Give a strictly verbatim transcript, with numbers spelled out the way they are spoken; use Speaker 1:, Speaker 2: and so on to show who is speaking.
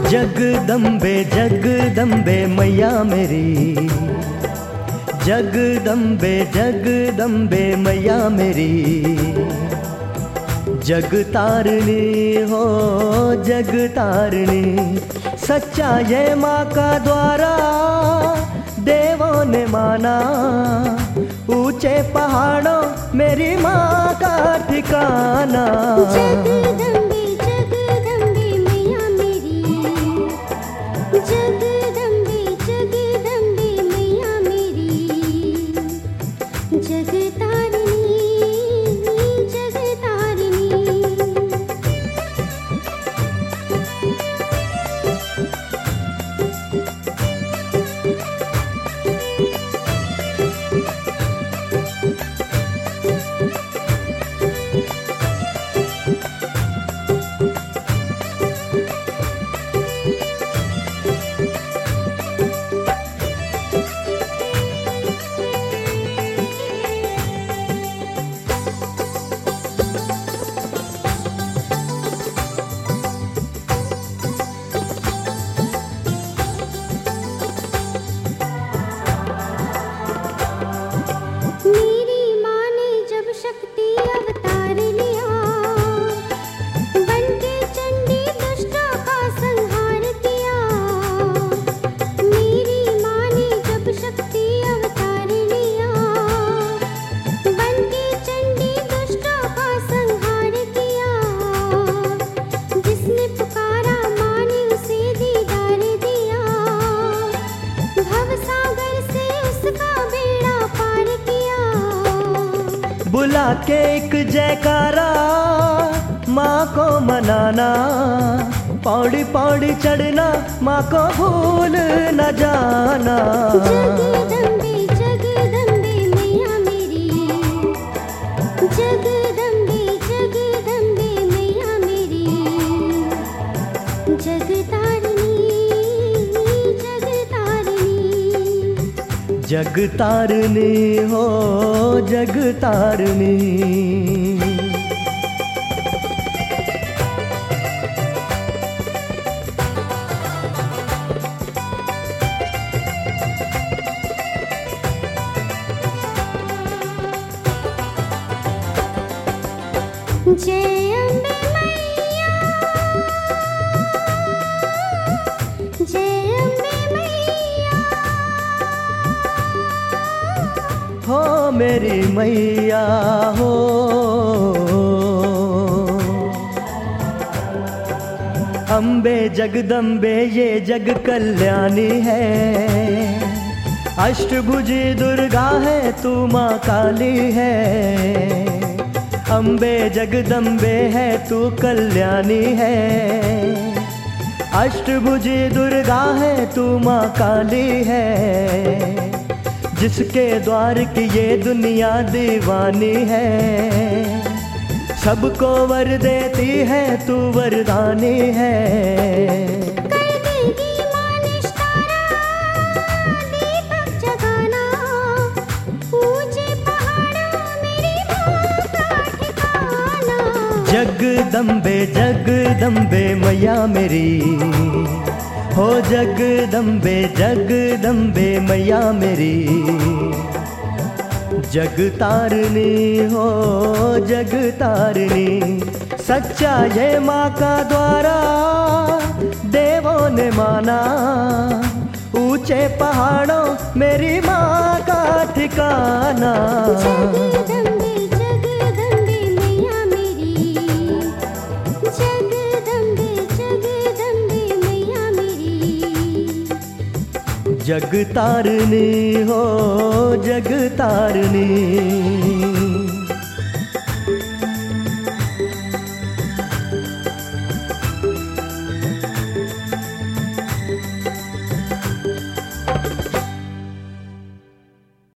Speaker 1: जगदम्बे जगदम्बे मैया मेरी, जगदम्बे जगदम्बे मैया मेरी, जगतारिणी हो जगतारिणी। सच्चा ये माँ का द्वारा देवों ने माना, ऊंचे पहाड़ों मेरी माँ का ठिकाना।
Speaker 2: जगदम्बे जगदम्बे मैया मेरी, जगदम्बे जगदम्बे मैया मेरी, जगतारिणी जगतारिणी। मेरी माँ ने जब शक्ति अवतार लिया, बनके चंडी दुष्टों का संहार किया। मेरी माँ ने जब शक्ति अवतार लिया, बनके चंडी दुष्टों का संहार किया। जिसने पुकारा माँ ने उसे दीदार दिया, भवसागर से उसका बेड़ा पार किया।
Speaker 1: बुला के एक जयकारा माँ को मनाना, पौड़ी पौड़ी चढ़ना माँ को भूल न जाना।
Speaker 2: जगदम्बे जगदम्बे मैया मेरी, जगदम्बे जगदम्बे मैया मेरी, जगतारिणी जगतारिणी।
Speaker 1: जगतारिणी हो जगतारिणी।
Speaker 2: जय अम्बे मैया, जय अम्बे मैया,
Speaker 1: हो मेरी मैया हो। अम्बे जगदम्बे ये जग कल्याणी है, अष्टभुजी दुर्गा है तू माँ काली है। अम्बे जगदम्बे है तू कल्याणी है, अष्टभुजी दुर्गा है तू माँ काली है। जिसके द्वार की ये दुनिया दीवानी है, सबको वर देती है तू वरदानी है।
Speaker 2: कर देगी माँ निस्तारा दीपक जगाना, ऊंचे पहाड़ों मेरी माँ का ठिकाना।
Speaker 1: जगदम्बे जगदम्बे मैया मेरी, हो जगदम्बे जगदम्बे मैया मेरी, जगतारिणी हो जगतारिणी। सच्चा ये माँ का द्वारा देवों ने माना, ऊंचे पहाड़ों मेरी माँ का ठिकाना।
Speaker 2: जगदम्बे जगदम्बे मैया मेरी, जगदम्बे जगदम्बे मैया मेरी,
Speaker 1: जगतारिणी हो जगतारिणी।